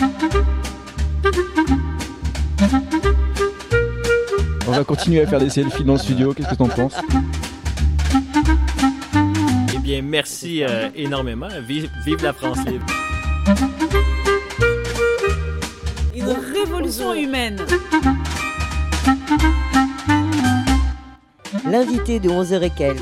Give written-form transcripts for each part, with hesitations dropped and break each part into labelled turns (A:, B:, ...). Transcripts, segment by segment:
A: On va continuer à faire des selfies dans le studio, qu'est-ce que t'en penses?
B: Eh bien, merci énormément. Vive la France libre.
C: Une révolution humaine.
D: L'invité de 11h et quelques.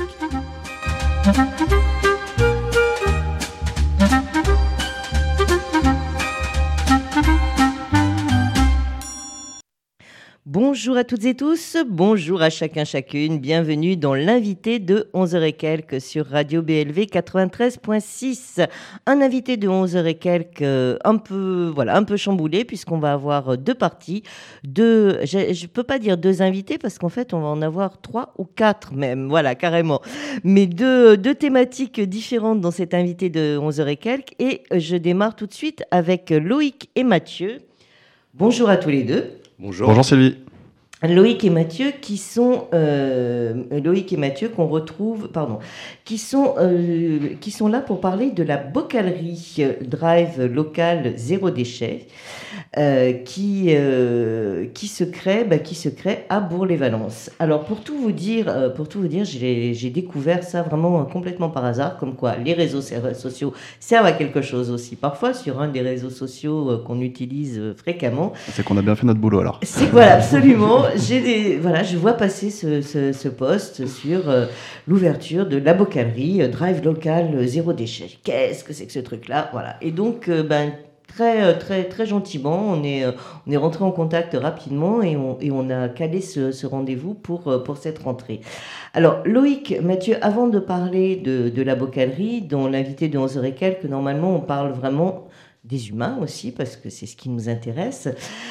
D: Bonjour à toutes et tous, bonjour à chacun chacune, bienvenue dans l'invité de 11h et quelques sur Radio BLV 93.6. Un invité de 11h et quelques un peu chamboulé puisqu'on va avoir deux parties. Je peux pas dire deux invités parce qu'en fait on va en avoir 3 ou 4 même, voilà carrément. Mais deux thématiques différentes dans cet invité de 11h et quelques. Et je démarre tout de suite avec Loïc et Mathieu. Bonjour à tous les deux.
E: Bonjour.
F: Bonjour Sylvie.
D: Loïc et Mathieu qu'on retrouve, qui sont là pour parler de la bocalerie Drive Local Zéro Déchet qui se crée à Bourg-les-Valences. Alors pour tout vous dire, j'ai découvert ça vraiment complètement par hasard, comme quoi les réseaux sociaux servent à quelque chose aussi. Parfois sur un des réseaux sociaux qu'on utilise fréquemment.
F: C'est qu'on a bien fait notre boulot alors.
D: Voilà, absolument. Je vois passer ce post sur l'ouverture de la bocalerie Drive Local Zéro Déchet. Qu'est-ce que c'est que ce truc-là? Voilà. Et donc, très, très, très gentiment, on est rentré en contact rapidement et on a calé ce rendez-vous pour cette rentrée. Alors, Loïc, Mathieu, avant de parler de la bocalerie, dont l'invité de 11h et quelques, normalement, on parle vraiment des humains aussi, parce que c'est ce qui nous intéresse.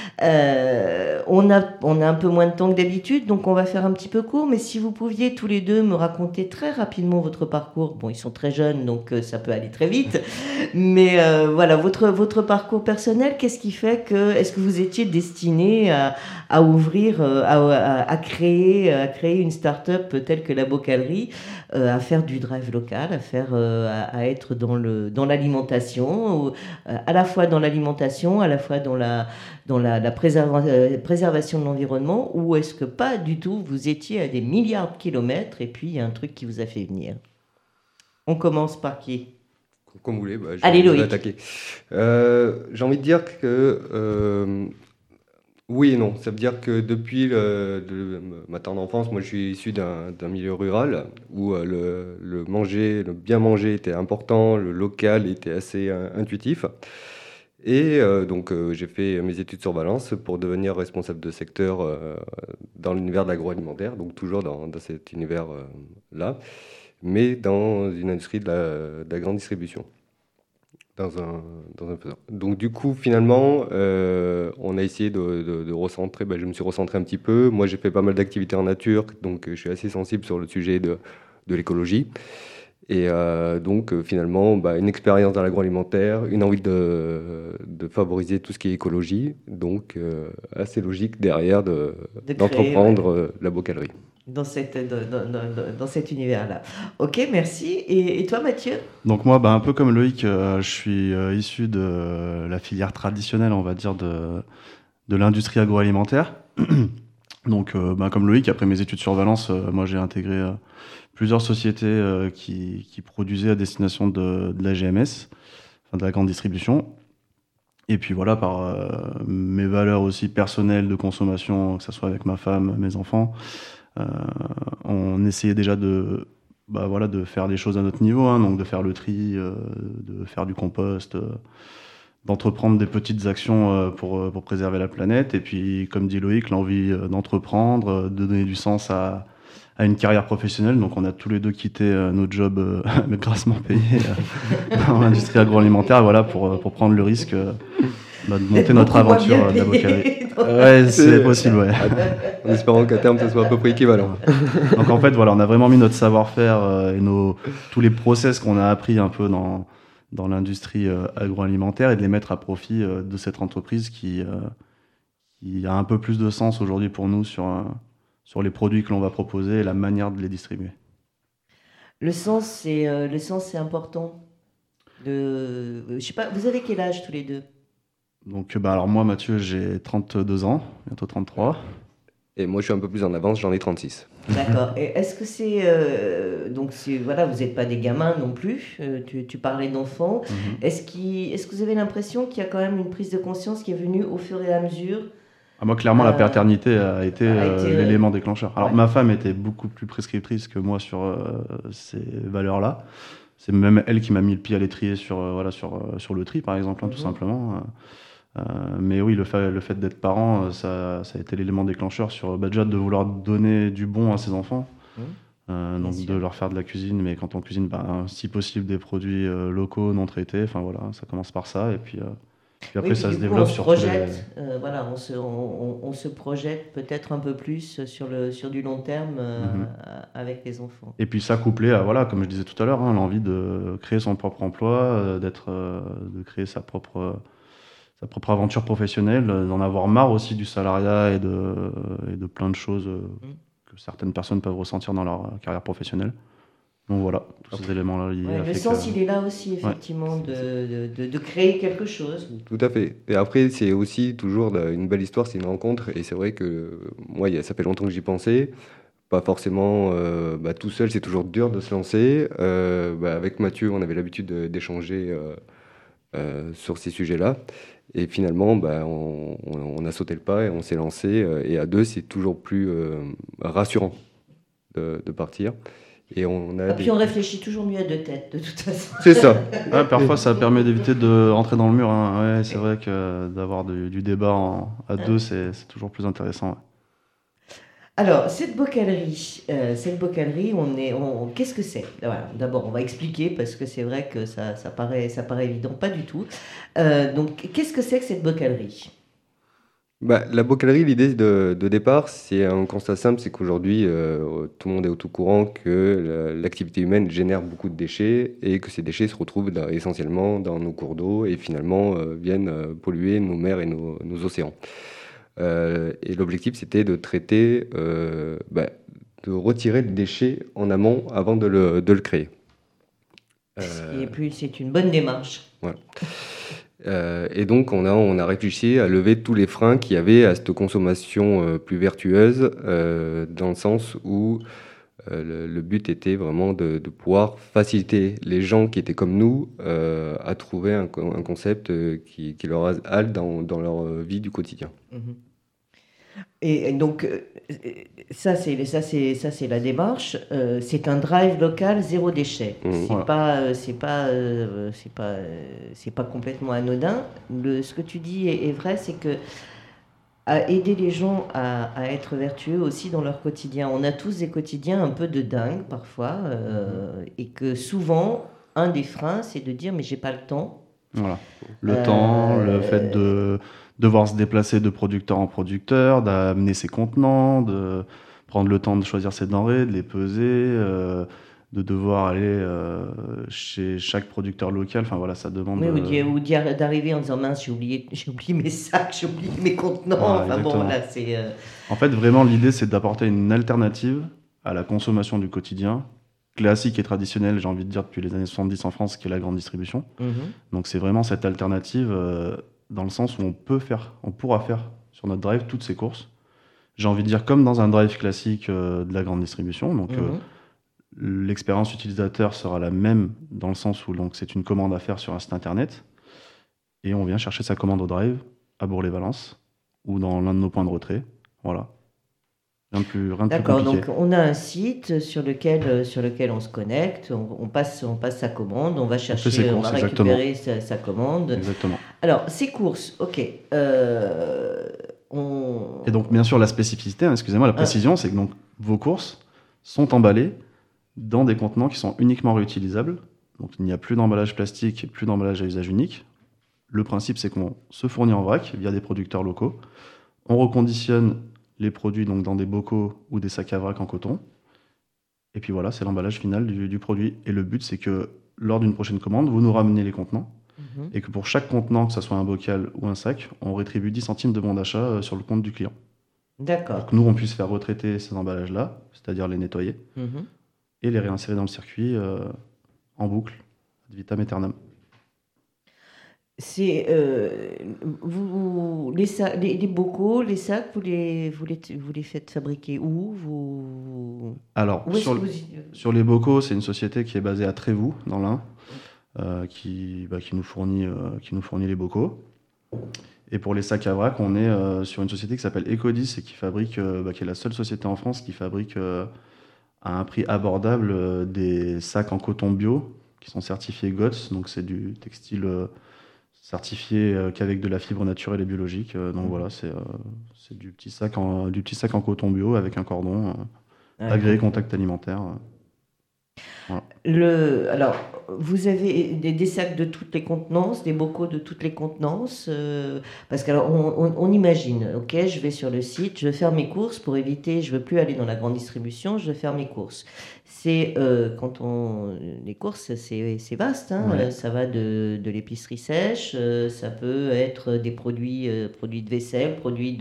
D: On a un peu moins de temps que d'habitude, donc on va faire un petit peu court, mais si vous pouviez tous les deux me raconter très rapidement votre parcours. Bon, ils sont très jeunes, donc ça peut aller très vite, mais voilà, votre parcours personnel, qu'est-ce qui fait que, est-ce que vous étiez destiné à ouvrir, à créer une start-up telle que la bocalerie, à faire du drive local, à être dans l'alimentation, à la fois dans l'alimentation, à la fois dans la préservation de l'environnement, ou est-ce que pas du tout, vous étiez à des milliards de kilomètres et puis il y a un truc qui vous a fait venir? On commence par qui?
E: Comme vous voulez,
D: Allez, Loïc.
E: Attaquer. J'ai envie de dire que oui et non. Ça veut dire que depuis ma tendre enfance, moi je suis issu d'un milieu rural où le bien manger était important, le local était assez intuitif. Et donc j'ai fait mes études sur Valence pour devenir responsable de secteur dans l'univers de l'agroalimentaire, donc toujours dans cet univers-là, mais dans une industrie de la grande distribution. Donc du coup finalement on a essayé de recentrer, je me suis recentré un petit peu. Moi j'ai fait pas mal d'activités en nature, donc je suis assez sensible sur le sujet de l'écologie. Et donc finalement une expérience dans l'agroalimentaire, une envie de favoriser tout ce qui est écologie, donc assez logique derrière d'entreprendre la bocalerie.
D: Dans cet univers-là. Ok, merci. Et toi, Mathieu?
F: Donc moi, un peu comme Loïc, je suis issu de la filière traditionnelle, on va dire, de l'industrie agroalimentaire. Donc, comme Loïc, après mes études sur Valence, moi j'ai intégré plusieurs sociétés qui produisaient à destination de la GMS, enfin de la grande distribution. Et puis voilà, par mes valeurs aussi personnelles de consommation, que ce soit avec ma femme, mes enfants, on essayait déjà de faire les choses à notre niveau, donc de faire le tri, de faire du compost, d'entreprendre des petites actions pour préserver la planète. Et puis, comme dit Loïc, l'envie d'entreprendre, de donner du sens à une carrière professionnelle. Donc on a tous les deux quitté nos jobs grassement payés dans l'industrie agroalimentaire, voilà, pour prendre le risque de monter notre aventure de la bocalerie. Ouais, c'est possible, ouais.
E: En espérant qu'à terme, ça soit à peu près équivalent.
F: Donc en fait, voilà, on a vraiment mis notre savoir-faire et tous les process qu'on a appris un peu dans l'industrie agroalimentaire et de les mettre à profit de cette entreprise qui a un peu plus de sens aujourd'hui pour nous sur les produits que l'on va proposer et la manière de les distribuer.
D: Le sens, c'est important. Je sais pas, vous avez quel âge tous les deux?
F: Donc, alors moi, Mathieu, j'ai 32 ans, bientôt 33.
E: Et moi, je suis un peu plus en avance, j'en ai 36.
D: D'accord. Et est-ce que donc voilà, vous n'êtes pas des gamins non plus. Tu parlais d'enfants. Est-ce que vous avez l'impression qu'il y a quand même une prise de conscience qui est venue au fur et à mesure?
F: Moi, clairement, la paternité a été l'élément déclencheur. Alors,
D: ouais.
F: ma femme était beaucoup plus prescriptrice que moi sur ces valeurs-là. C'est même elle qui m'a mis le pied à l'étrier sur le tri, par exemple, tout simplement. Mais oui, le fait d'être parent, ça a été l'élément déclencheur sur déjà de vouloir donner du bon à ses enfants. Donc de leur faire de la cuisine, mais quand on cuisine, si possible des produits locaux, non traités. Enfin voilà, ça commence par ça. Et puis après, ça se développe sur tous les...
D: voilà, on se projette peut-être un peu plus sur du long terme avec les enfants.
F: Et puis ça couplé à, voilà, comme je disais tout à l'heure, l'envie de créer son propre emploi, de créer sa propre aventure professionnelle, d'en avoir marre aussi du salariat et de plein de choses que certaines personnes peuvent ressentir dans leur carrière professionnelle. Donc voilà, tous ces éléments-là liés.
D: Le sens, il est là aussi, effectivement, de créer quelque chose.
E: Tout à fait. Et après, c'est aussi toujours une belle histoire, c'est une rencontre. Et c'est vrai que moi, ça fait longtemps que j'y pensais. Pas forcément tout seul, c'est toujours dur de se lancer. Avec Mathieu, on avait l'habitude d'échanger sur ces sujets-là. Et finalement, on a sauté le pas et on s'est lancé. Et à deux, c'est toujours plus rassurant de partir. Et
D: puis on réfléchit toujours mieux à deux têtes, de toute façon.
E: C'est ça.
F: Parfois, ça permet d'éviter de rentrer dans le mur. Ouais, c'est vrai que d'avoir du débat à deux, c'est toujours plus intéressant. Ouais.
D: Alors, cette bocalerie, qu'est-ce que c'est? Voilà, d'abord, on va expliquer parce que c'est vrai que ça paraît évident, pas du tout. Donc, qu'est-ce que c'est que cette bocalerie?
E: La bocalerie, l'idée de départ, c'est un constat simple, c'est qu'aujourd'hui, tout le monde est au tout courant que l'activité humaine génère beaucoup de déchets et que ces déchets se retrouvent essentiellement dans nos cours d'eau et finalement viennent polluer nos mers et nos océans. Et l'objectif, c'était de traiter, de retirer le déchet en amont avant de le créer.
D: Et puis, c'est une bonne démarche.
E: Voilà. Et donc, on a réfléchi à lever tous les freins qu'il y avait à cette consommation plus vertueuse, dans le sens où le but était vraiment de pouvoir faciliter les gens qui étaient comme nous à trouver un concept qui leur halte dans leur vie du quotidien.
D: Et donc, ça c'est la démarche. C'est un drive local zéro déchet. C'est pas complètement anodin. Ce que tu dis est vrai, c'est que à aider les gens à être vertueux aussi dans leur quotidien. On a tous des quotidiens un peu de dingue parfois, et que souvent un des freins, c'est de dire mais j'ai pas le temps.
F: Voilà, le temps, le fait de devoir se déplacer de producteur en producteur, d'amener ses contenants, de prendre le temps de choisir ses denrées, de les peser, de devoir aller chez chaque producteur local. Enfin voilà, ça demande.
D: Ou d'arriver en disant mince, j'ai oublié mes sacs, j'ai oublié mes contenants.
F: En fait, vraiment, l'idée, c'est d'apporter une alternative à la consommation du quotidien, classique et traditionnelle, j'ai envie de dire, depuis les années 70 en France, qui est la grande distribution. Donc c'est vraiment cette alternative dans le sens où on pourra faire sur notre drive toutes ces courses. J'ai envie de dire comme dans un drive classique de la grande distribution. Donc l'expérience utilisateur sera la même dans le sens où donc, c'est une commande à faire sur un site internet et on vient chercher sa commande au drive à Bourg-les-Valence ou dans l'un de nos points de retrait. Voilà. Rien de plus
D: D'accord,
F: compliqué.
D: donc on a un site sur lequel on se connecte, on passe sa commande, on va chercher, on va récupérer sa commande.
F: Exactement.
D: Alors, ces courses, ok.
F: Et donc, bien sûr, la spécificité, la précision, c'est que donc, vos courses sont emballées dans des contenants qui sont uniquement réutilisables. Donc, il n'y a plus d'emballage plastique et plus d'emballage à usage unique. Le principe, c'est qu'on se fournit en vrac via des producteurs locaux. On reconditionne les produits donc, dans des bocaux ou des sacs à vrac en coton. Et puis voilà, c'est l'emballage final du produit. Et le but, c'est que lors d'une prochaine commande, vous nous ramenez les contenants. Et que pour chaque contenant, que ce soit un bocal ou un sac, on rétribue 10 centimes de bon d'achat sur le compte du client.
D: D'accord.
F: Pour que nous, on puisse faire retraiter ces emballages-là, c'est-à-dire les nettoyer, et les réinsérer dans le circuit en boucle, ad vitam aeternam.
D: C'est les bocaux, les sacs, vous les faites fabriquer où
F: Alors,
D: Où est-ce que
F: sur les bocaux, c'est une société qui est basée à Trévoux, dans l'Ain, qui nous fournit les bocaux. Et pour les sacs à vrac, on est sur une société qui s'appelle Ecodis et qui fabrique, qui est la seule société en France qui fabrique à un prix abordable des sacs en coton bio qui sont certifiés GOTS. Donc c'est du textile certifié qu'avec de la fibre naturelle et biologique. Donc voilà, c'est du petit sac en coton bio avec un cordon agréé contact alimentaire.
D: Voilà. Alors, vous avez des sacs de toutes les contenances, des bocaux de toutes les contenances, parce qu'on imagine, ok, je vais sur le site, je vais faire mes courses pour éviter, je veux plus aller dans la grande distribution, je vais faire mes courses. Les courses, c'est vaste, hein,
F: Ouais.
D: ça va de l'épicerie sèche, ça peut être des produits de vaisselle, produits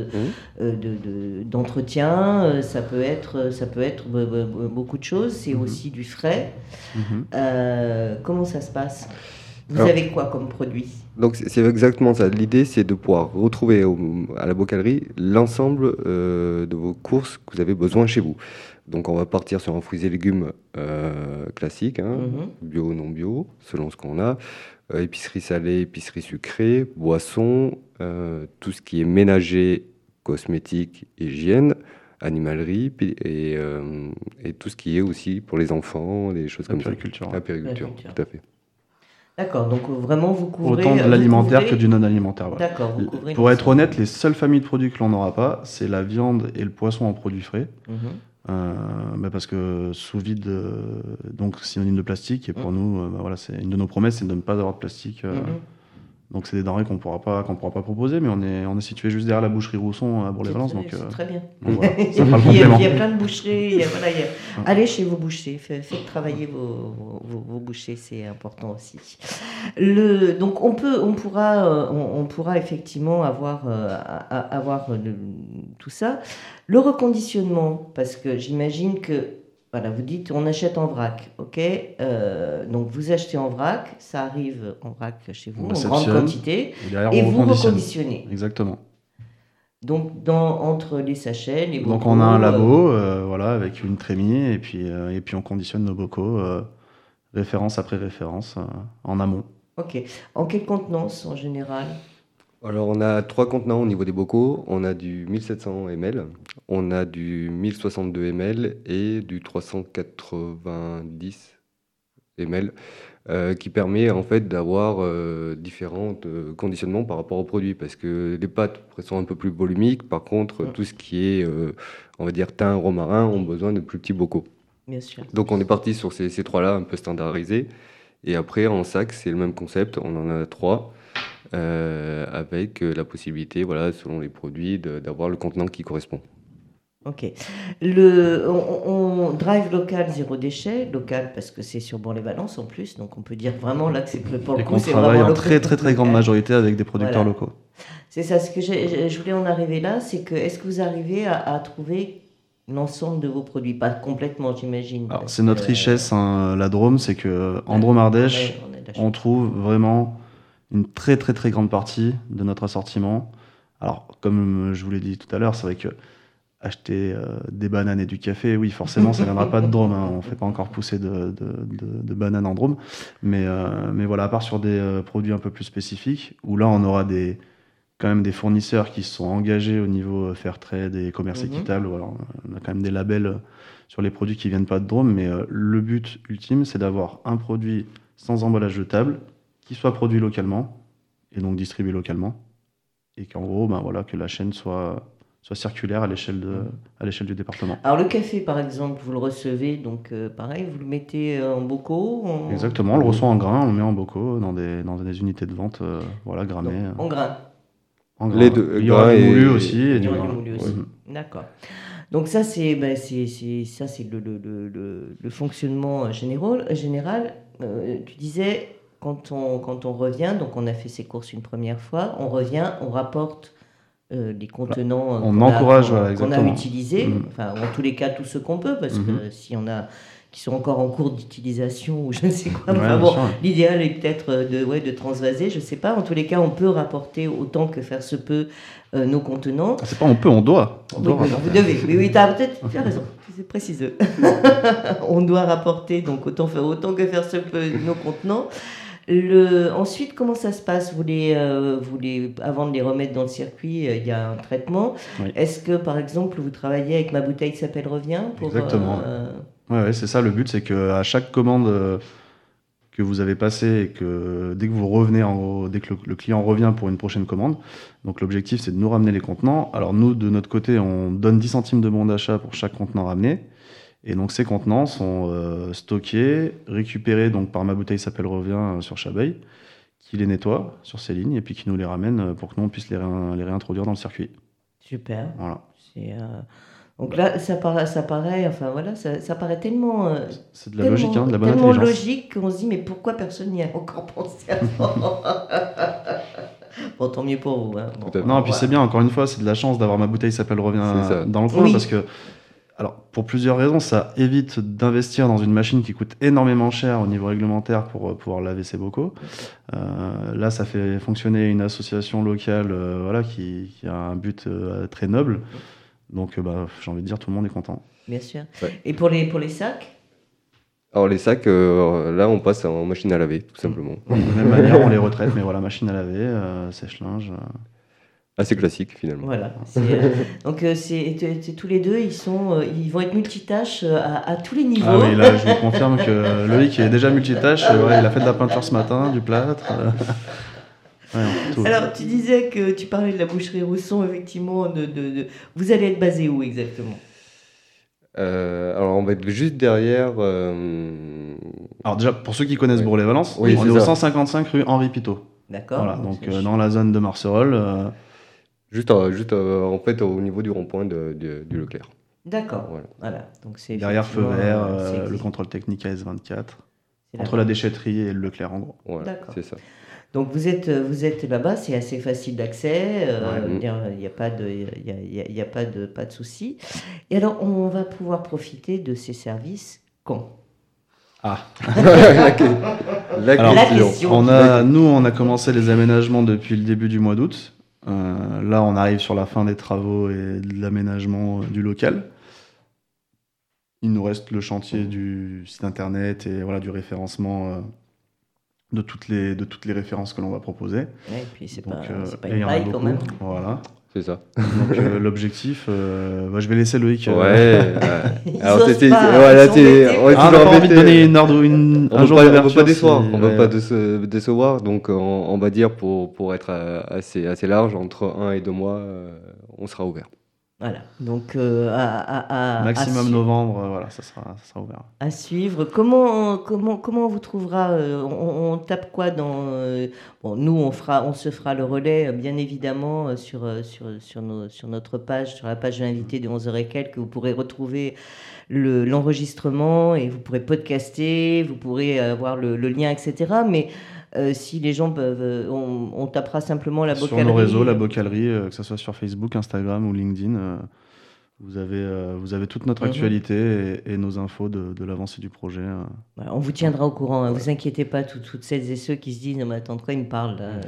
D: d'entretien, ça peut être beaucoup de choses, c'est aussi du frais. Comment ça se passe ? Vous avez quoi comme produit ?
E: Donc c'est exactement ça. L'idée, c'est de pouvoir retrouver à la bocalerie l'ensemble de vos courses que vous avez besoin chez vous. Donc on va partir sur un fruits et légumes classique, hein, bio, non bio, selon ce qu'on a. Épicerie salée, épicerie sucrée, boissons, tout ce qui est ménager, cosmétique, hygiène, animalerie et tout ce qui est aussi pour les enfants, des choses comme ça. La périculture, tout à fait.
D: D'accord, donc vraiment vous couvrez...
F: Autant de l'alimentaire que du non-alimentaire. Voilà.
D: D'accord, vous couvrez...
F: Pour être honnête, les seules familles de produits que l'on n'aura pas, c'est la viande et le poisson en produits frais. Parce que sous vide, donc synonyme de plastique, et pour nous, voilà, c'est une de nos promesses, c'est de ne pas avoir de plastique. Donc c'est des denrées qu'on pourra pas proposer, mais on est situé juste derrière la boucherie Rousson à Bourg-les-Valence.
D: C'est très bien.
F: Donc voilà, ça fera le complément.
D: Il y a plein de boucheries. Allez chez vos bouchers, faites travailler vos bouchers, c'est important aussi. Donc on pourra effectivement avoir tout ça. Le reconditionnement, parce que j'imagine que voilà, vous dites on achète en vrac, ok. Donc vous achetez en vrac, ça arrive en vrac chez vous, en grande quantité, et vous reconditionnez.
F: Exactement.
D: Donc entre les sachets, les bocaux.
F: Donc on a un labo, voilà, avec une trémie, et puis on conditionne nos bocaux, référence après référence, en amont.
D: Ok. En quelle contenance en général ?
E: Alors, on a 3 contenants au niveau des bocaux. On a du 1700 ml, on a du 1062 ml et du 390 ml qui permet en fait d'avoir différents conditionnements par rapport aux produits parce que les pâtes sont un peu plus volumiques. Par contre, tout ce qui est, on va dire, thym, romarin ont besoin de plus petits bocaux.
D: Bien sûr.
E: Donc, on est parti sur ces 3-là un peu standardisés. Et après, en sac, c'est le même concept. On en a 3. Avec la possibilité, voilà, selon les produits, d'avoir le contenant qui correspond.
D: Ok. On drive local, zéro déchet, local parce que c'est sur Bourg-les-Valence en plus, donc on peut dire vraiment là que c'est pour le coup, c'est vraiment
F: travaille en très très très grande majorité avec des producteurs locaux.
D: C'est ça, ce que je voulais en arriver là, c'est que est-ce que vous arrivez à trouver l'ensemble de vos produits, pas complètement, j'imagine.
F: Alors c'est notre richesse, hein, la Drôme, c'est que en Drôme-Ardèche, on trouve vraiment une très très très grande partie de notre assortiment. Alors, comme je vous l'ai dit tout à l'heure, c'est vrai que acheter des bananes et du café, oui, forcément, ça ne viendra pas de Drôme. Hein. On ne fait pas encore pousser de bananes en Drôme. Mais voilà, à part sur des produits un peu plus spécifiques, où là, on aura quand même des fournisseurs qui se sont engagés au niveau Fairtrade et commerce équitable. Alors, on a quand même des labels sur les produits qui ne viennent pas de Drôme. Mais le but ultime, c'est d'avoir un produit sans emballage jetable, qui soit produit localement et donc distribué localement et qu'en gros voilà, que la chaîne soit circulaire à l'échelle du département.
D: Alors le café par exemple, vous le recevez donc pareil, vous le mettez en bocaux
F: Exactement, on le reçoit en grains, on le met en bocaux dans des unités de vente voilà, grammées.
D: En grains.
F: Les deux, il y aura du moulu aussi et du grain.
D: D'accord. Donc ça c'est le fonctionnement général. Tu disais quand on revient, donc on a fait ses courses une première fois, on revient, on rapporte les contenants
F: qu'on a utilisés,
D: enfin en tous les cas tout ce qu'on peut, parce que si on a qui sont encore en cours d'utilisation ou je ne sais quoi.
F: Ouais,
D: Enfin,
F: bien
D: bon,
F: sûr, ouais.
D: l'idéal est peut-être de transvaser, je ne sais pas. En tous les cas, on peut rapporter autant que faire se peut nos contenants.
F: C'est pas on peut, on doit. On
D: Oui,
F: doit
D: oui,
F: rapporter.
D: vous devez. Oui, tu as raison, c'est préciseux. On doit rapporter, donc autant que faire se peut nos contenants. Ensuite, comment ça se passe avant de les remettre dans le circuit, il y a un traitement.
F: Oui.
D: Est-ce que, par exemple, vous travaillez avec Ma Bouteille s'appelle Revient pour,
F: Exactement. Ouais, c'est ça le but, c'est qu'à chaque commande que vous avez passée et que dès que vous revenez, dès que le client revient pour une prochaine commande, donc l'objectif c'est de nous ramener les contenants. Alors nous, de notre côté, on donne 10 centimes de bon d'achat pour chaque contenant ramené. Et donc ces contenants sont stockés, récupérés donc par Ma Bouteille s'appelle Revient sur Chabeuil, qui les nettoie sur ses lignes et puis qui nous les ramène pour que nous on puisse les réintroduire dans le circuit.
D: Super.
F: Voilà.
D: Donc là, ça paraît, enfin voilà, ça paraît tellement.
F: C'est de la logique, de la bonne
D: tellement
F: intelligence.
D: logique qu'on se dit mais pourquoi personne n'y a encore pensé avant. Bon, tant mieux pour vous. Hein. Bon,
E: Tout à fait.
F: Non, et puis c'est bien, encore une fois, c'est de la chance d'avoir Ma Bouteille s'appelle Revient
E: C'est ça.
F: dans le coin
D: Oui.
F: parce que, alors, pour plusieurs raisons, ça évite d'investir dans une machine qui coûte énormément cher au niveau réglementaire pour pouvoir laver ses bocaux. Là, ça fait fonctionner une association locale voilà, qui a un but très noble. Donc, j'ai envie de dire, tout le monde est content.
D: Bien sûr.
E: Ouais.
D: Et pour les sacs?
E: Alors les sacs, là on passe en machine à laver, tout simplement.
F: De la même manière, on les retraite, mais voilà, machine à laver, sèche-linge.
E: Assez classique finalement.
D: Voilà. Donc c'est tous les deux, ils vont être multitâches à tous les niveaux.
F: Ah oui, là, je vous confirme que Loïc est déjà multitâche. Ouais, il a fait de la peinture ce matin, du plâtre. Ouais, non, tout.
D: Alors, tu disais que tu parlais de la boucherie Rousson, effectivement. Vous allez être basé où exactement?
E: Alors on va être juste derrière.
F: Alors déjà, pour ceux qui connaissent
E: Ouais.
F: Bourg-les-Valence,
E: Oui,
F: on
E: c'est
F: est au
E: ça.
F: 155 rue Henri Pitot.
D: D'accord.
F: Voilà, donc dans la zone de Marcerolles.
E: Juste en fait au niveau du rond-point du Leclerc.
D: D'accord.
E: Voilà.
D: Voilà. Donc c'est
F: Derrière Feu
D: effectivement,
F: Vert,
D: c'est
F: le
D: existe.
F: contrôle technique AS24,
D: C'est
F: entre la déchetterie et le Leclerc en gros.
E: Voilà,
D: D'accord.
E: c'est ça.
D: Donc vous êtes là-bas, c'est assez facile d'accès,
E: Ouais.
D: il n'y a pas de souci. Et alors on va pouvoir profiter de ces services quand?
F: Ah,
E: La
F: alors,
E: question.
F: on a commencé les aménagements depuis le début du mois d'août. Là, on arrive sur la fin des travaux et de l'aménagement du local. Il nous reste le chantier du site internet et voilà, du référencement de toutes les références que l'on va proposer.
D: Ouais, et puis c'est
F: Donc,
D: pas
F: et il
D: une
F: y en a
D: paille quand
F: beaucoup.
D: même.
F: Voilà.
E: C'est ça.
F: Donc l'objectif, je vais laisser Loïc.
E: Ouais.
D: Ils
E: Alors
D: osent
E: c'était
D: pas,
E: voilà,
D: ils sont
E: c'est
D: embêtés.
E: on est
F: Ah, on
E: toujours
F: n'a pas envie de
E: embêté.
F: donner un
E: On
F: jour
E: veut
F: d'ouverture.
E: pas décevoir, on veut
F: ouais.
E: pas se décevoir, donc on va dire pour être assez large, entre 1 et 2 mois, on sera ouvert.
D: Voilà. Donc
F: Maximum
D: à
F: novembre, voilà, ça sera ouvert.
D: à suivre. Comment on vous trouvera on tape quoi dans bon, nous on se fera le relais bien évidemment sur notre page, sur la page de l'invité de 11h et quelques, que vous pourrez retrouver l'enregistrement et vous pourrez podcaster, vous pourrez avoir le lien, etc. Mais si les gens peuvent, on tapera simplement la
F: Sur
D: Bocalerie.
F: nos réseaux, la Bocalerie, que ce soit sur Facebook, Instagram ou LinkedIn, vous avez toute notre actualité et nos infos de l'avancée du projet.
D: Voilà, on vous tiendra au courant, hein, vous inquiétez pas, toutes celles et ceux qui se disent « Non mais attends, de quoi il me parle là ?»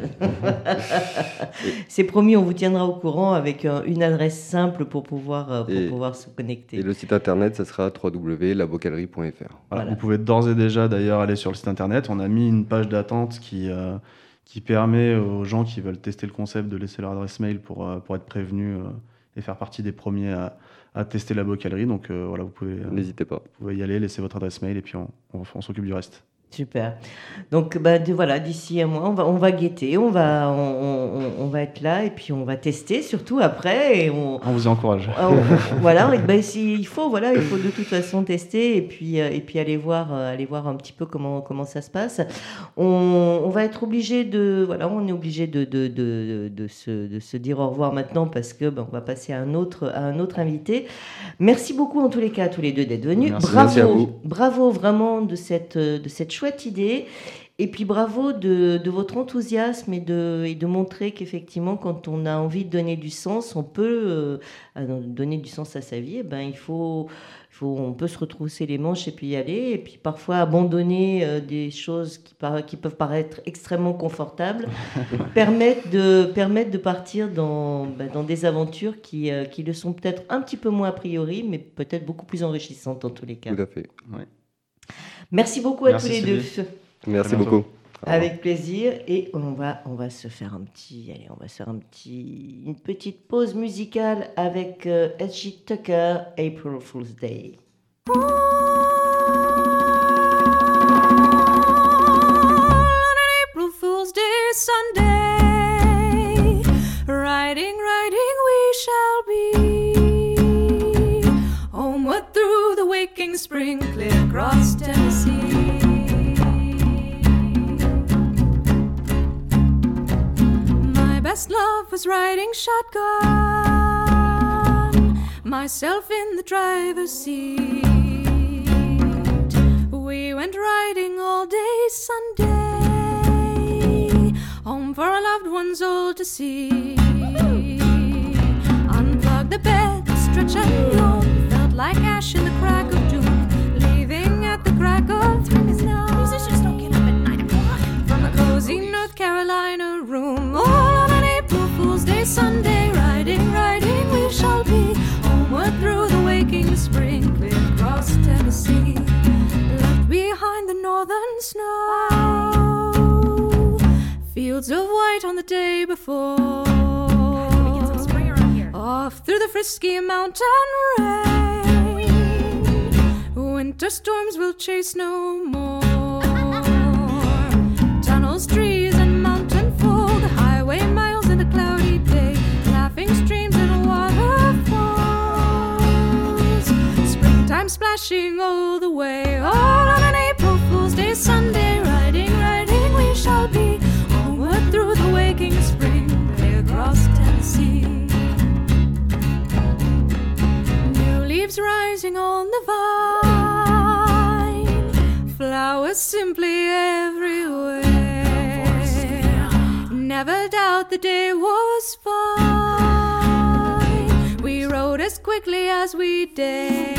D: C'est promis, on vous tiendra au courant avec une adresse simple pour pouvoir se connecter.
E: Et le site internet, ça sera www.labocalerie.fr.
F: Voilà,
D: Voilà.
F: Vous pouvez d'ores et déjà d'ailleurs aller sur le site internet. On a mis une page d'attente qui permet aux gens qui veulent tester le concept de laisser leur adresse mail pour être prévenus et faire partie des premiers à tester la Bocalerie. Donc voilà, vous
E: N'hésitez pas.
F: pouvez y aller, laisser votre adresse mail et puis on s'occupe du reste.
D: Super. Donc voilà, d'ici un mois, on va guetter, on va être là et puis on va tester surtout après et
F: On vous encourage.
D: voilà, il faut de toute façon tester et puis aller voir un petit peu comment ça se passe. On va être obligé on est obligé de se dire au revoir maintenant parce que on va passer à un autre invité. Merci beaucoup en tous les cas à tous les deux d'être venus.
F: Merci.
E: Merci à vous.
D: Bravo vraiment de cette chouette idée. Et puis bravo de votre enthousiasme et de montrer qu'effectivement, quand on a envie de donner du sens, on peut donner du sens à sa vie. Eh ben, on peut se retrousser les manches et puis y aller. Et puis parfois abandonner des choses qui peuvent paraître extrêmement confortables permettent de partir dans des aventures qui le sont peut-être un petit peu moins a priori, mais peut-être beaucoup plus enrichissantes dans tous les cas.
E: Tout à fait.
F: Ouais.
D: Merci beaucoup à tous les
F: Sylvie.
D: deux.
E: Merci beaucoup.
D: Avec plaisir. Et on va se faire une petite pause musicale avec S.J. Tucker, April Fool's Day.
G: On an April Fool's Day Sunday, riding we shall be, homeward through the waking spring, clear across Tennessee. My best love was riding shotgun, myself in the driver's seat. We went riding all day Sunday, home for our loved ones all to see. Unplugged the bed, stretch and yawn, felt like ash in the crack of doom, leaving at the crack of 3 now. Musicians don't get up at 9 o'clock. From a cozy North Carolina room, all on an April Fool's Day Sunday, riding we shall be, homeward through the waking spring, clear across Tennessee. Left behind the northern snow, fields of white on the day before. Off through the frisky mountain rain, winter storms will chase no more. Tunnels, trees, and mountain folk, highway miles in the cloudy day, laughing streams and waterfalls, springtime splashing all the way. All on an April Fool's Day Sunday, riding we shall be, homeward through the waking spring, clear across Tennessee. Leaves rising on the vine, flowers simply everywhere. Never doubt the day was fine. We rode as quickly as we dared.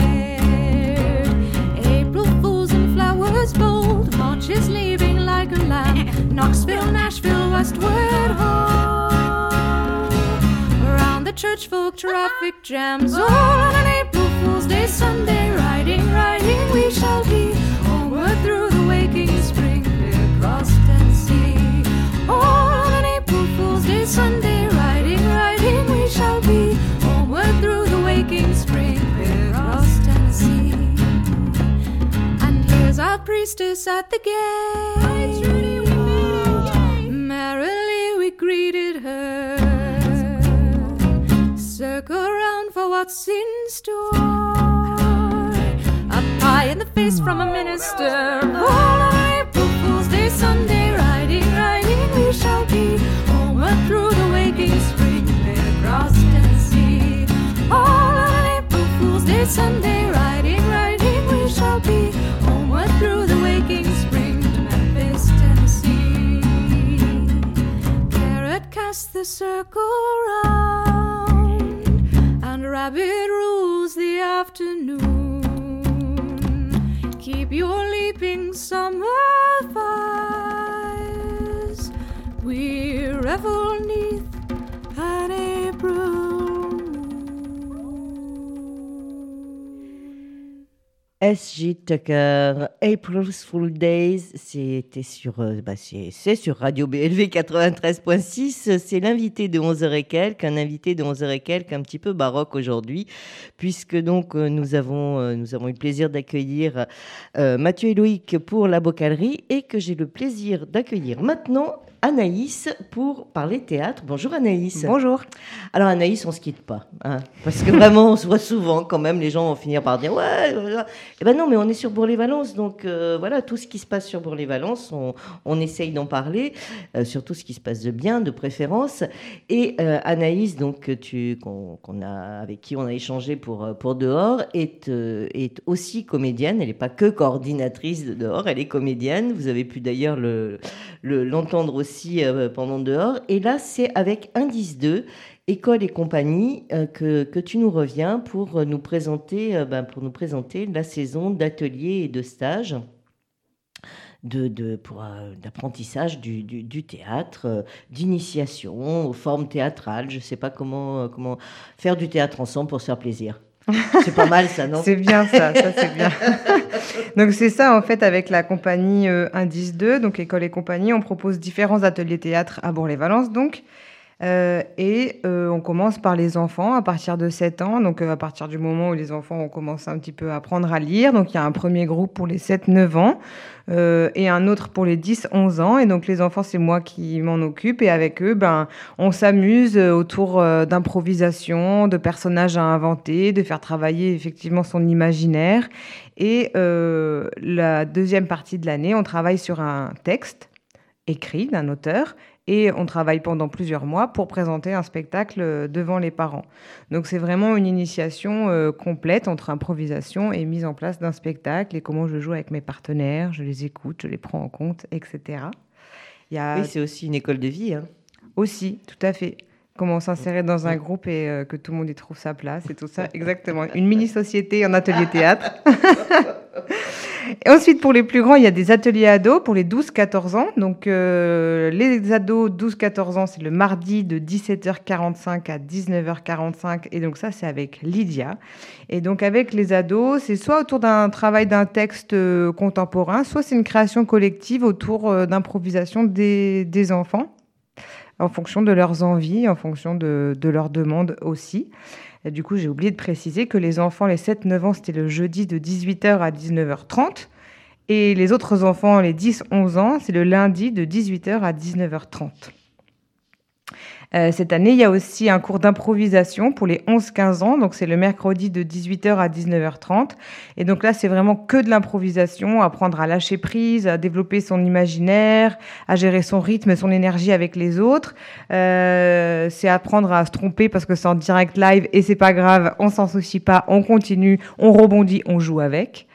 G: April fools and flowers bold, marches leaving like a lamb. Knoxville, Nashville, westward ho. Around the church folk traffic jams, all on an April Fool's Day Sunday, riding we shall be, homeward through the waking spring, clear across Tennessee. All on an April Fool's Day Sunday, riding we shall be, homeward through the waking spring, clear across Tennessee. And here's our priestess at the gate, merrily we greeted her. Circle around for what's in store. A pie in the face from a minister. All on April Fool's Day Sunday, riding we shall be, homeward through the waking spring, clear across Tennessee. All on an April Fool's Day Sunday, riding we shall be, homeward through the waking spring to Memphis, Tennessee. Carrot cast the circle round, and rabbit rules the afternoon. Keep your leaping summer fires, we revel 'neath an April moon.
D: S.J. Tucker, April's Fool Days, c'était c'est sur Radio BLV 93.6. C'est l'invité de 11h et quelques, un invité de 11h et quelques un petit peu baroque aujourd'hui, puisque donc nous avons eu le plaisir d'accueillir Mathieu et Loïc pour la bocalerie, et que j'ai le plaisir d'accueillir maintenant Anaïs pour parler théâtre. Bonjour Anaïs.
H: Bonjour.
D: Alors Anaïs, on se quitte pas, hein, parce que vraiment on se voit souvent quand même, les gens vont finir par dire ouais. Eh ben non, mais on est sur Bourg-les-Valences, donc voilà, tout ce qui se passe sur Bourg-les-Valences, on essaye d'en parler, surtout ce qui se passe de bien, de préférence. Et Anaïs, donc avec qui on a échangé pour Dehors, est aussi comédienne. Elle n'est pas que coordinatrice de Dehors, elle est comédienne. Vous avez pu d'ailleurs l'entendre aussi pendant Dehors. Et là, c'est avec Indice 2. École et compagnie, que tu nous reviens pour nous présenter la saison d'ateliers et de stages d'apprentissage du théâtre, d'initiation aux formes théâtrales. Je ne sais pas comment faire du théâtre ensemble pour se faire plaisir. C'est pas mal ça, non?
H: C'est bien ça c'est bien. Donc c'est ça en fait avec la compagnie Indice 2, donc École et compagnie, on propose différents ateliers théâtre à Bourg-les-Valences donc. On commence par les enfants à partir de 7 ans, donc à partir du moment où les enfants ont commencé un petit peu à apprendre à lire. Donc il y a un premier groupe pour les 7-9 ans et un autre pour les 10-11 ans. Et donc les enfants, c'est moi qui m'en occupe. Et avec eux, on s'amuse autour d'improvisation, de personnages à inventer, de faire travailler effectivement son imaginaire. Et la deuxième partie de l'année, on travaille sur un texte écrit d'un auteur. Et on travaille pendant plusieurs mois pour présenter un spectacle devant les parents. Donc c'est vraiment une initiation complète entre improvisation et mise en place d'un spectacle et comment je joue avec mes partenaires, je les écoute, je les prends en compte, etc.
D: Oui, c'est aussi une école de vie. Hein.
H: Aussi, tout à fait. Comment s'insérer dans un groupe et que tout le monde y trouve sa place et tout ça, exactement. Une mini-société en atelier théâtre. Et ensuite, pour les plus grands, il y a des ateliers ados pour les 12-14 ans. Donc, les ados 12-14 ans, c'est le mardi de 17h45 à 19h45. Et donc, ça, c'est avec Lydia. Et donc, avec les ados, c'est soit autour d'un travail d'un texte contemporain, soit c'est une création collective autour d'improvisation des enfants, en fonction de leurs envies, en fonction de leurs demandes aussi. Et du coup, j'ai oublié de préciser que les enfants, les 7-9 ans, c'était le jeudi de 18h à 19h30. Et les autres enfants, les 10-11 ans, c'est le lundi de 18h à 19h30. Cette année, il y a aussi un cours d'improvisation pour les 11-15 ans. Donc, c'est le mercredi de 18h à 19h30. Et donc là, c'est vraiment que de l'improvisation, apprendre à lâcher prise, à développer son imaginaire, à gérer son rythme et son énergie avec les autres. C'est apprendre à se tromper parce que c'est en direct live et c'est pas grave, on s'en soucie pas, on continue, on rebondit, on joue avec.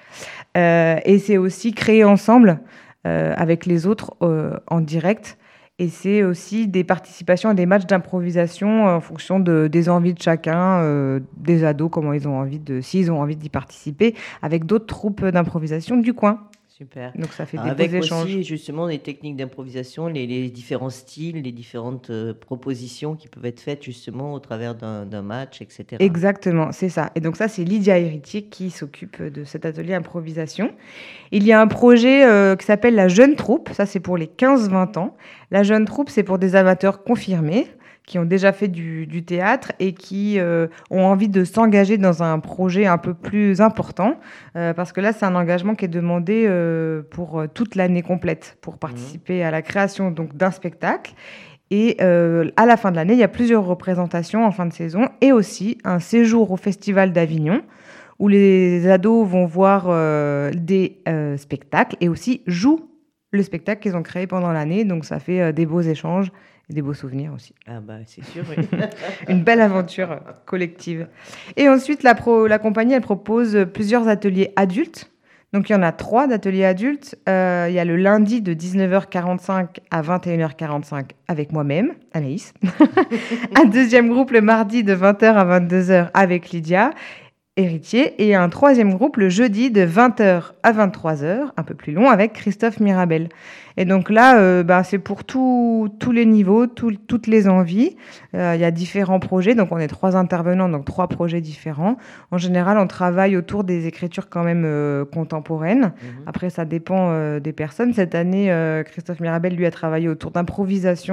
H: Et c'est aussi créer ensemble avec les autres en direct. Et c'est aussi des participations à des matchs d'improvisation en fonction des envies de chacun, des ados, s'ils ont envie d'y participer, avec d'autres troupes d'improvisation du coin.
D: Super.
H: Donc ça fait des
D: avec
H: beaux échanges.
D: Aussi justement des techniques d'improvisation, les différents styles, les différentes propositions qui peuvent être faites justement au travers d'un match, etc.
H: Exactement, c'est ça. Et donc ça, c'est Lydia Héritier qui s'occupe de cet atelier improvisation. Il y a un projet qui s'appelle la Jeune Troupe. Ça, c'est pour les 15-20 ans. La Jeune Troupe, c'est pour des amateurs confirmés qui ont déjà fait du théâtre et qui ont envie de s'engager dans un projet un peu plus important, parce que là, c'est un engagement qui est demandé pour toute l'année complète, pour participer à la création donc, d'un spectacle. Et à la fin de l'année, il y a plusieurs représentations en fin de saison et aussi un séjour au Festival d'Avignon, où les ados vont voir des spectacles et aussi jouent le spectacle qu'ils ont créé pendant l'année. Donc, ça fait des beaux échanges. Et des beaux souvenirs aussi.
D: Ah bah c'est sûr, oui.
H: Une belle aventure collective. Et ensuite, la compagnie, elle propose plusieurs ateliers adultes. Donc, il y en a 3 d'ateliers adultes. Il y a le lundi de 19h45 à 21h45 avec moi-même, Anaïs. Un deuxième groupe le mardi de 20h à 22h avec Lydia Héritier. Et un troisième groupe le jeudi de 20h à 23h, un peu plus long, avec Christophe Mirabel. Et donc là, c'est pour tous les niveaux, toutes les envies. Il y a différents projets, donc on est 3 intervenants, donc 3 projets différents. En général, on travaille autour des écritures quand même contemporaines. Après, ça dépend des personnes. Cette année, Christophe Mirabel, lui, a travaillé autour d'improvisation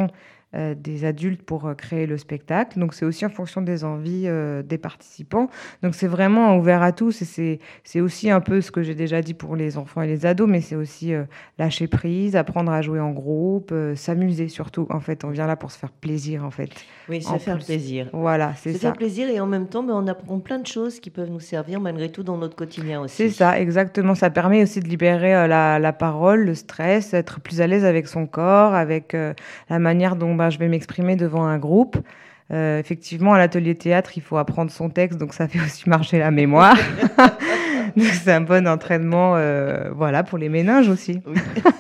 H: des adultes pour créer le spectacle. Donc, c'est aussi en fonction des envies des participants. Donc, c'est vraiment ouvert à tous. Et c'est aussi un peu ce que j'ai déjà dit pour les enfants et les ados, mais c'est aussi lâcher prise, apprendre à jouer en groupe, s'amuser surtout. En fait, on vient là pour se faire plaisir, en fait.
D: Oui, se faire plaisir.
H: Voilà, c'est ça.
D: Se faire plaisir et en même temps, on apprend plein de choses qui peuvent nous servir malgré tout dans notre quotidien aussi.
H: C'est ça, exactement. Ça permet aussi de libérer la parole, le stress, être plus à l'aise avec son corps, avec la manière dont je vais m'exprimer devant un groupe. Effectivement, à l'atelier théâtre, il faut apprendre son texte, donc ça fait aussi marcher la mémoire. Donc c'est un bon entraînement, pour les méninges aussi.
D: Oui.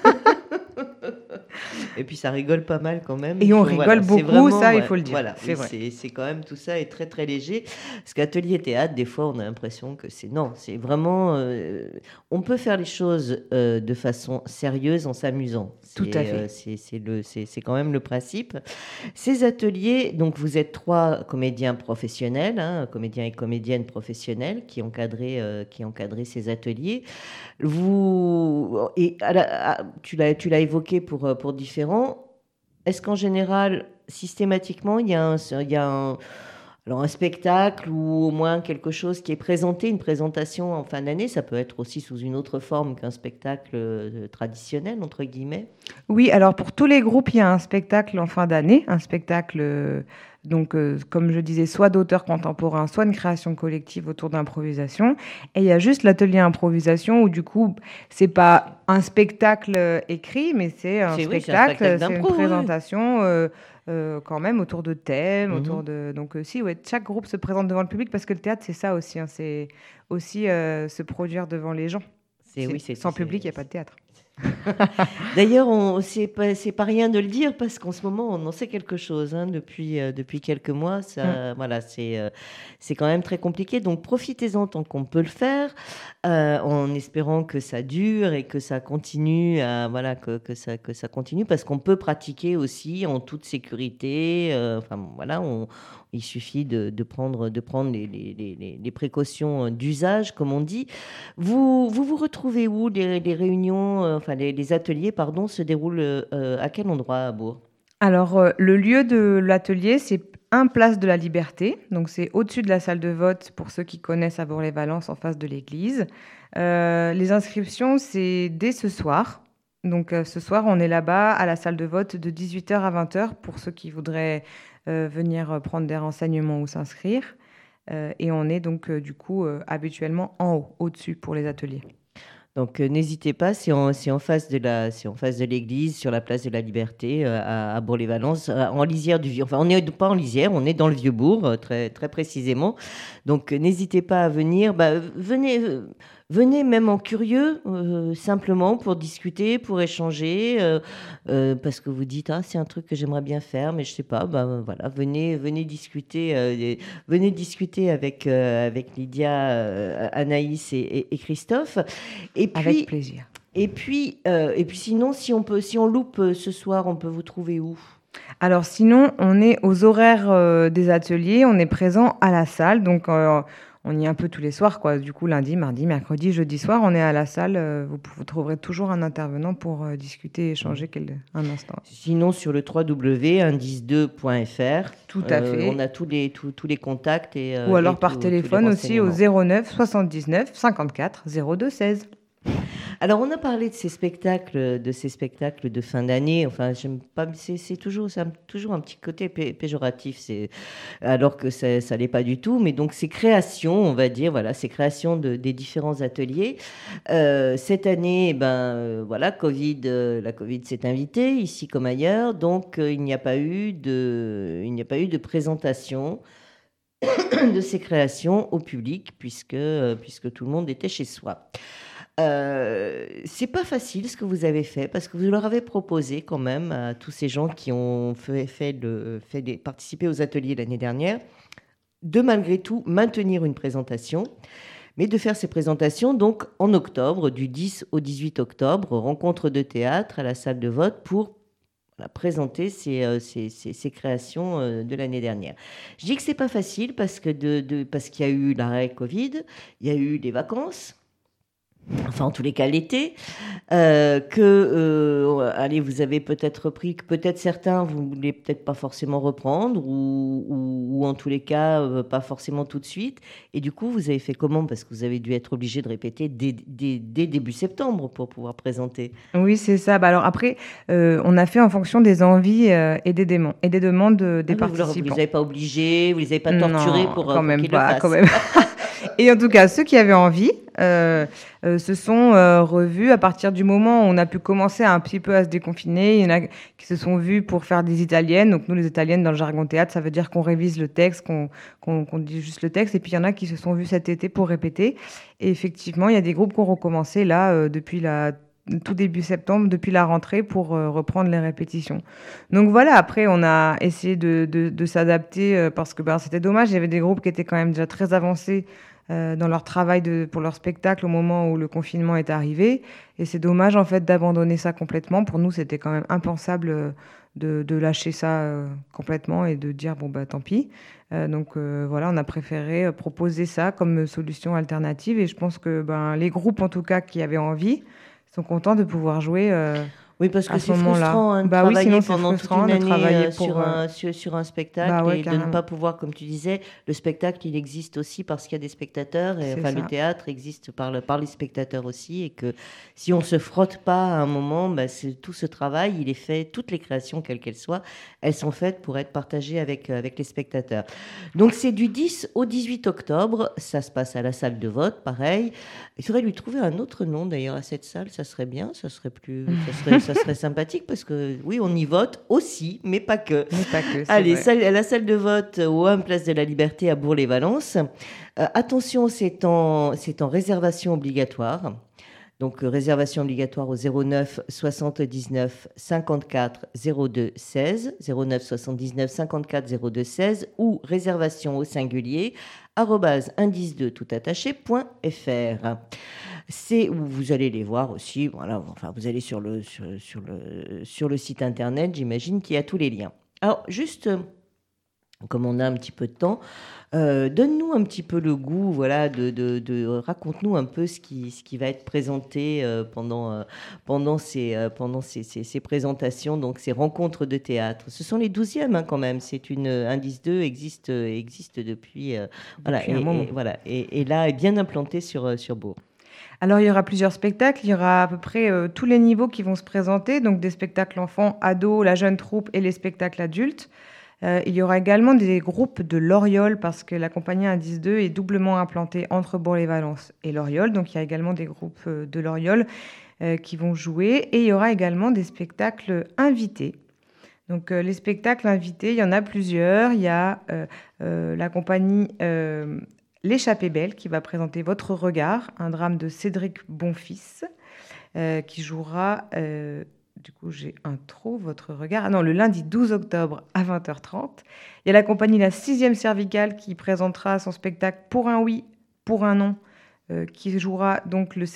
D: Et puis ça rigole pas mal quand même.
H: Et on rigole beaucoup, vraiment, ça, il faut le dire.
D: Voilà, c'est vrai. C'est quand même tout ça est très très léger. Parce qu'atelier théâtre, des fois, on a l'impression que c'est vraiment. On peut faire les choses de façon sérieuse en s'amusant.
H: Tout à fait.
D: C'est quand même le principe. Ces ateliers, donc vous êtes 3 comédiens professionnels, comédiens et comédiennes professionnels qui encadraient ces ateliers. Tu l'as évoqué pour différents. Est-ce qu'en général, systématiquement, il y a un spectacle ou au moins quelque chose qui est présenté, une présentation en fin d'année? Ça peut être aussi sous une autre forme qu'un spectacle traditionnel, entre guillemets.
H: Oui, alors pour tous les groupes, il y a un spectacle en fin d'année, un spectacle... comme je disais, soit d'auteurs contemporains, soit une création collective autour d'improvisation. Et il y a juste l'atelier improvisation où, du coup, c'est pas un spectacle écrit, mais c'est un spectacle, c'est une présentation quand même autour de thèmes, autour de... Donc, chaque groupe se présente devant le public parce que le théâtre, c'est ça aussi. C'est aussi se produire devant les gens. Sans public, il n'y a pas de théâtre.
D: D'ailleurs, c'est pas rien de le dire parce qu'en ce moment, on en sait quelque chose. Depuis quelques mois, c'est quand même très compliqué. Donc, profitez-en tant qu'on peut le faire, en espérant que ça dure et que ça continue, que ça continue, parce qu'on peut pratiquer aussi en toute sécurité. Il suffit de prendre les précautions d'usage, comme on dit. Vous retrouvez où? Les réunions, les ateliers, se déroulent à quel endroit à Bourg? Alors,
H: le lieu de l'atelier, c'est 1 place de la Liberté. Donc, c'est au-dessus de la salle de vote, pour ceux qui connaissent à Bourg-les-Valences, en face de l'église. Les inscriptions, c'est dès ce soir. Donc, ce soir, on est là-bas à la salle de vote de 18h à 20h pour ceux qui voudraient venir prendre des renseignements ou s'inscrire. Et on est donc, habituellement en haut, au-dessus pour les ateliers.
D: Donc n'hésitez pas, c'est en face de l'église, sur la place de la Liberté, à Bourg-les-Valences, en lisière du Vieux. Enfin, on n'est pas en lisière, on est dans le Vieux-Bourg, très très précisément. Donc n'hésitez pas à venir. Venez même en curieux, simplement pour discuter, pour échanger, parce que vous dites c'est un truc que j'aimerais bien faire, mais je sais pas. Venez discuter, avec Lydia, Anaïs et Christophe. Et puis,
H: avec plaisir.
D: Et puis sinon, si on loupe ce soir, on peut vous trouver où?
H: Alors sinon, on est aux horaires des ateliers, on est présent à la salle, donc on y est un peu tous les soirs, quoi. Du coup, lundi, mardi, mercredi, jeudi soir, on est à la salle. Vous trouverez toujours un intervenant pour discuter, échanger un instant.
D: Sinon, sur le www.indice2.fr.
H: Tout à fait.
D: On a tous les contacts.
H: Ou alors par téléphone aussi au 09 79 54 02 16.
D: Alors, on a parlé de ces spectacles de fin d'année. Enfin, j'aime pas. C'est toujours un petit côté péjoratif. Alors que ça l'est pas du tout. Mais donc, ces créations, on va dire, ces créations des différents ateliers. Cette année, la Covid s'est invitée ici comme ailleurs. Donc, il n'y a pas eu de présentation de ces créations au public puisque tout le monde était chez soi. C'est pas facile ce que vous avez fait parce que vous leur avez proposé quand même à tous ces gens qui ont participé aux ateliers l'année dernière de malgré tout maintenir une présentation, mais de faire ces présentations donc en octobre, du 10 au 18 octobre, rencontre de théâtre à la salle de vote pour présenter ces créations de l'année dernière. Je dis que c'est pas facile parce qu'il y a eu l'arrêt Covid, il y a eu les vacances. enfin en tous les cas l'été, allez, vous avez peut-être repris, que peut-être certains vous voulez peut-être pas forcément reprendre, ou en tous les cas pas forcément tout de suite. Et du coup, vous avez fait comment? Parce que vous avez dû être obligé de répéter dès début septembre pour pouvoir présenter.
H: Oui, c'est ça. Bah, alors après, on a fait en fonction des envies et des demandes des
D: Vous les
H: participants.
D: avez pas obligés, vous les avez pas torturés
H: Non,
D: pour
H: quand même
D: qu'ils
H: pas,
D: le
H: quand
D: fassent.
H: même. Et en tout cas, ceux qui avaient envie se sont revus à partir du moment où on a pu commencer un petit peu à se déconfiner. Il y en a qui se sont vus pour faire des italiennes. Donc nous, les italiennes, dans le jargon théâtre, ça veut dire qu'on révise le texte, qu'on dit juste le texte. Et puis il y en a qui se sont vus cet été pour répéter. Et effectivement, il y a des groupes qui ont recommencé là depuis tout début septembre, depuis la rentrée, pour reprendre les répétitions. Donc voilà, après, on a essayé de s'adapter parce que c'était dommage. Il y avait des groupes qui étaient quand même déjà très avancés dans leur travail pour leur spectacle au moment où le confinement est arrivé. Et c'est dommage, en fait, d'abandonner ça complètement. Pour nous, c'était quand même impensable de lâcher ça complètement et de dire, tant pis. Donc voilà, on a préféré proposer ça comme solution alternative. Et je pense que les groupes, en tout cas, qui avaient envie, sont contents de pouvoir jouer
D: Oui, parce que
H: à
D: c'est
H: ce moment-là.
D: frustrant de
H: Bah oui,
D: travailler
H: sinon, c'est
D: pendant toute
H: frustrant
D: une
H: de
D: année
H: travailler pour,
D: sur un spectacle
H: ouais,
D: et de ne
H: carrément.
D: pas pouvoir, comme tu disais, le spectacle, il existe aussi parce qu'il y a des spectateurs, et
H: C'est
D: enfin
H: ça.
D: le théâtre existe par les spectateurs aussi, et que si on se frotte pas à un moment, tout ce travail, il est fait, toutes les créations, quelles qu'elles soient, elles sont faites pour être partagées avec les spectateurs. Donc c'est du 10 au 18 octobre, ça se passe à la salle de vote, pareil. Il faudrait lui trouver un autre nom d'ailleurs à cette salle, ça serait bien, ça serait sympathique, parce que oui, on y vote aussi, mais pas que.
H: Mais pas que, c'est
D: Allez,
H: vrai.
D: la salle de vote au 1 Place de la Liberté à Bourg-les-Valence. Attention, c'est en réservation obligatoire. Donc, réservation obligatoire au 09 79 54 02 16, 09 79 54 02 16, ou réservation au singulier @indice2 toutattaché.fr. C'est où vous allez les voir aussi. Voilà, enfin, vous allez sur le site internet, j'imagine qu'il y a tous les liens. Alors, juste, comme on a un petit peu de temps, donne-nous un petit peu le goût, voilà, raconte-nous un peu ce qui va être présenté pendant ces présentations, donc ces rencontres de théâtre. Ce sont les 12e quand même. C'est Indice 2 existe depuis voilà,
H: Depuis un moment.
D: et là est bien implanté sur Bourg.
H: Alors, il y aura plusieurs spectacles. Il y aura à peu près tous les niveaux qui vont se présenter, donc des spectacles enfants, ados, la jeune troupe et les spectacles adultes. Il y aura également des groupes de l'Oriole, parce que la compagnie Indice 2 est doublement implantée entre Bourg-les-Valence et l'Oriole. Donc, il y a également des groupes de l'Oriole qui vont jouer. Et il y aura également des spectacles invités. Donc, les spectacles invités, il y en a plusieurs. Il y a la compagnie L'Échappée Belle qui va présenter Votre Regard, un drame de Cédric Bonfils, qui jouera... du coup, j'ai un trou, Votre Regard. Ah non, le lundi 12 octobre à 20h30. Il y a la compagnie La 6e Cervicale qui présentera son spectacle Pour un oui, pour un non, qui jouera donc le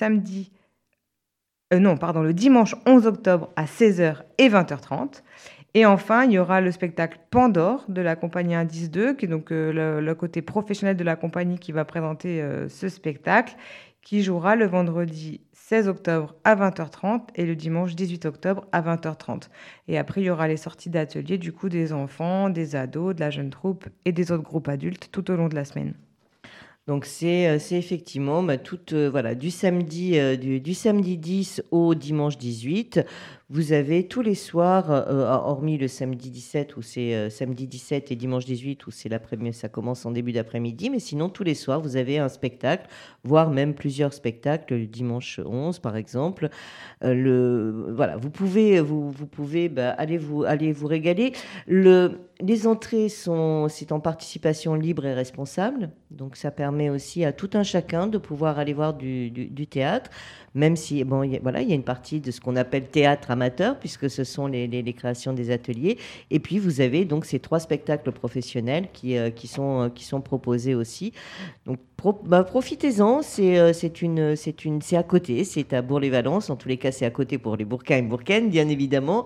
H: dimanche 11 octobre à 16h et 20h30. Et enfin, il y aura le spectacle Pandore de la compagnie Indice 2, qui est donc le côté professionnel de la compagnie qui va présenter ce spectacle, qui jouera le vendredi 16 octobre à 20h30 et le dimanche 18 octobre à 20h30. Et après, il y aura les sorties d'ateliers du coup des enfants, des ados, de la jeune troupe et des autres groupes adultes tout au long de la semaine.
D: Donc c'est effectivement du samedi 10 au dimanche 18. Vous avez tous les soirs, hormis le samedi 17 où c'est samedi 17 et dimanche 18 où c'est l'après-midi, ça commence en début d'après-midi, mais sinon tous les soirs vous avez un spectacle, voire même plusieurs spectacles. Le dimanche 11 par exemple, vous pouvez aller vous régaler. Les entrées c'est en participation libre et responsable, donc ça permet aussi à tout un chacun de pouvoir aller voir du théâtre, même si il y a une partie de ce qu'on appelle théâtre amateur, puisque ce sont les créations des ateliers. Et puis vous avez donc ces 3 spectacles professionnels qui sont proposés aussi. Donc profitez-en, c'est à côté, c'est à Bourg-les-Valence. En tous les cas, c'est à côté pour les Bourcains et Bourcaines, bien évidemment.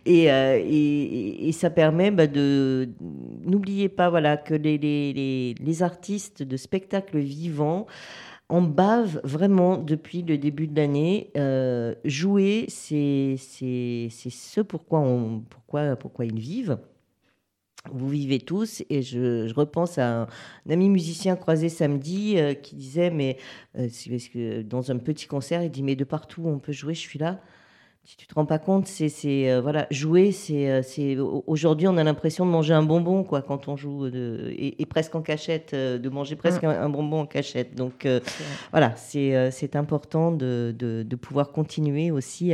D: Et ça permet n'oubliez pas que les artistes de spectacles vivants on bave vraiment depuis le début de l'année. Jouer, c'est ce pourquoi ils vivent. Vous vivez tous, et je repense à un ami musicien croisé samedi qui disait, mais c'est parce que dans un petit concert, il dit, mais de partout où on peut jouer, je suis là. Si tu te rends pas compte, voilà, jouer, aujourd'hui on a l'impression de manger un bonbon, quoi, quand on joue, et presque en cachette, de manger presque un bonbon en cachette. Donc voilà, c'est important de pouvoir continuer aussi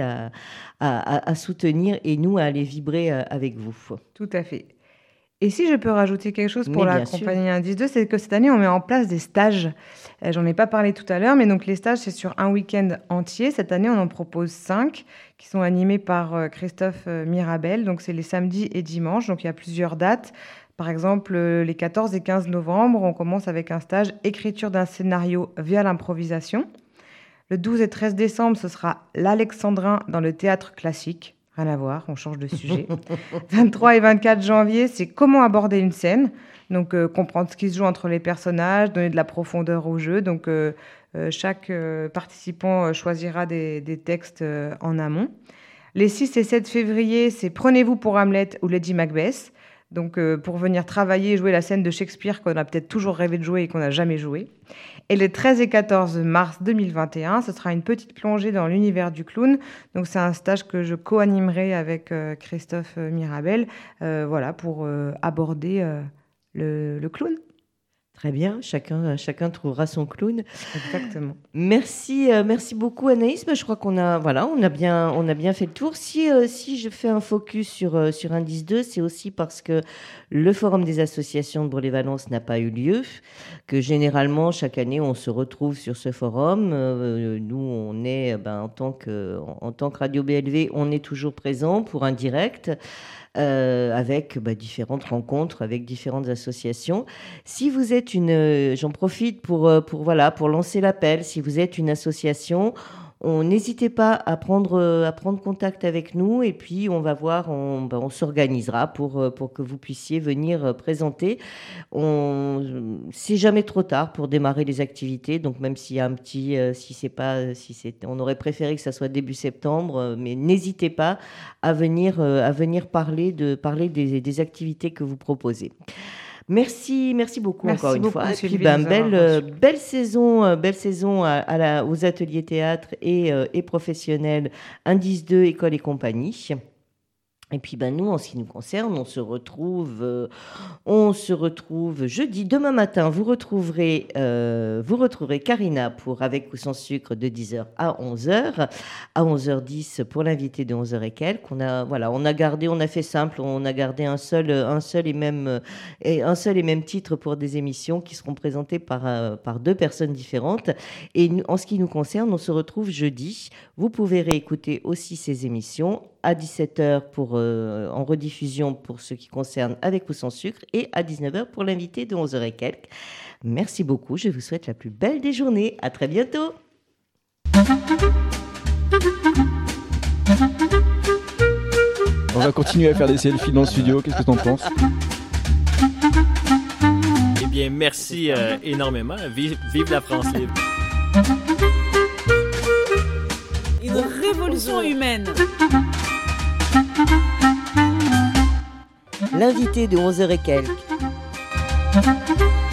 D: à soutenir, et nous à aller vibrer avec vous.
H: Tout à fait. Et si je peux rajouter quelque chose pour
D: Mais
H: la
D: bien sûr.
H: compagnie Indice 2, c'est que cette année, on met en place des stages. J'en ai pas parlé tout à l'heure, mais donc les stages, c'est sur un week-end entier. Cette année, on en propose 5 qui sont animés par Christophe Mirabel. Donc, c'est les samedis et dimanches. Donc, il y a plusieurs dates. Par exemple, les 14 et 15 novembre, on commence avec un stage écriture d'un scénario via l'improvisation. Le 12 et 13 décembre, ce sera l'Alexandrin dans le théâtre classique. Rien à voir, on change de sujet. 23 et 24 janvier, c'est comment aborder une scène. Donc, comprendre ce qui se joue entre les personnages, donner de la profondeur au jeu. Donc, chaque participant choisira des textes en amont. Les 6 et 7 février, c'est Prenez-vous pour Hamlet ou Lady Macbeth. Donc, pour venir travailler et jouer la scène de Shakespeare qu'on a peut-être toujours rêvé de jouer et qu'on n'a jamais joué. Et les 13 et 14 mars 2021, ce sera une petite plongée dans l'univers du clown. Donc, c'est un stage que je co-animerai avec Christophe Mirabel, voilà, pour aborder le clown.
D: Très bien, chacun trouvera son clown.
H: Exactement.
D: Merci beaucoup Anaïs. Je crois qu'on a bien fait le tour. Si je fais un focus sur Indice 2, c'est aussi parce que le forum des associations de Bourg-les-Valences n'a pas eu lieu, que généralement chaque année on se retrouve sur ce forum. Nous on est en tant que Radio BLV, on est toujours présent pour un direct. Avec différentes rencontres avec différentes associations. Si vous êtes j'en profite pour lancer l'appel. Si vous êtes une association, n'hésitez pas à prendre contact avec nous, et puis on va voir, on s'organisera pour que vous puissiez venir présenter. C'est jamais trop tard pour démarrer les activités, donc même s'il y a on aurait préféré que ça soit début septembre, mais n'hésitez pas à venir parler des activités que vous proposez. Merci beaucoup encore une fois. Et puis belle saison aux ateliers théâtre et professionnels Indice 2, École et compagnie. Et puis nous, en ce qui nous concerne, on se retrouve jeudi, demain matin. Vous retrouverez Karina pour Avec ou sans sucre de 10h à 11h. À 11h10 pour l'invité de 11h et quelques. On a fait simple, on a gardé un seul et même titre pour des émissions qui seront présentées par 2 personnes différentes. Et en ce qui nous concerne, on se retrouve jeudi. Vous pouvez réécouter aussi ces émissions à 17h en rediffusion pour ce qui concerne Avec ou sans sucre, et à 19h pour l'invité de 11h et quelques. Merci beaucoup, je vous souhaite la plus belle des journées. À très bientôt.
A: On va continuer à faire des selfies dans le studio, qu'est-ce que t'en penses?
B: Eh bien, merci énormément. Vive la France libre.
C: Une révolution humaine.
D: L'invité de 11h et quelques.